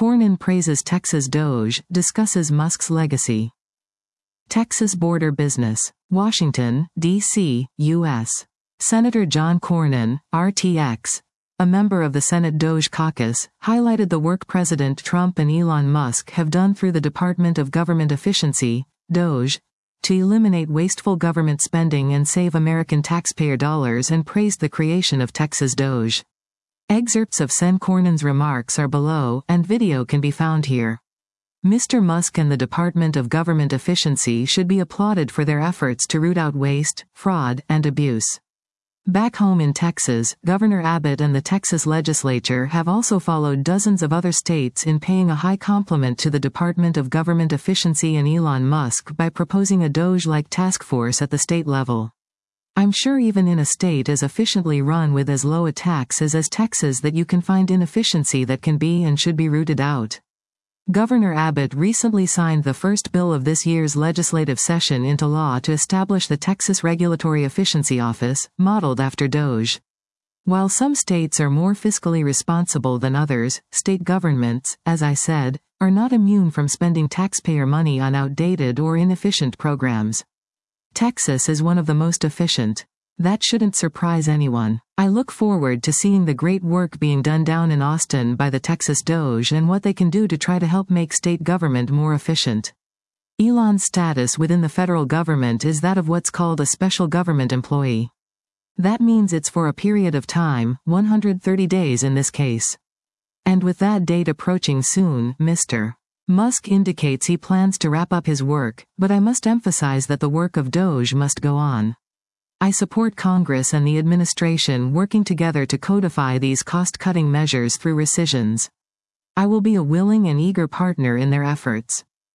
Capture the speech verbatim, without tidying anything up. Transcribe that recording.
Cornyn praises Texas Doge, discusses Musk's legacy. Texas border business. Washington, D C, U S Senator John Cornyn, R T X, a member of the Senate Doge caucus, highlighted the work President Trump and Elon Musk have done through the Department of Government Efficiency, Doge, to eliminate wasteful government spending and save American taxpayer dollars, and praised the creation of Texas Doge. Excerpts of Sen Cornyn's remarks are below, and video can be found here. Mister Musk and the Department of Government Efficiency should be applauded for their efforts to root out waste, fraud, and abuse. Back home in Texas, Governor Abbott and the Texas legislature have also followed dozens of other states in paying a high compliment to the Department of Government Efficiency and Elon Musk by proposing a Doge-like task force at the state level. I'm sure even in a state as efficiently run with as low a tax as as Texas that you can find inefficiency that can be and should be rooted out. Governor Abbott recently signed the first bill of this year's legislative session into law to establish the Texas Regulatory Efficiency Office, modeled after Doge. While some states are more fiscally responsible than others, state governments, as I said, are not immune from spending taxpayer money on outdated or inefficient programs. Texas is one of the most efficient. That shouldn't surprise anyone. I look forward to seeing the great work being done down in Austin by the Texas Doge and what they can do to try to help make state government more efficient. Elon's status within the federal government is that of what's called a special government employee. That means it's for a period of time, one hundred thirty days in this case. And with that date approaching soon, Mister Musk indicates he plans to wrap up his work, but I must emphasize that the work of Doge must go on. I support Congress and the administration working together to codify these cost-cutting measures through rescissions. I will be a willing and eager partner in their efforts.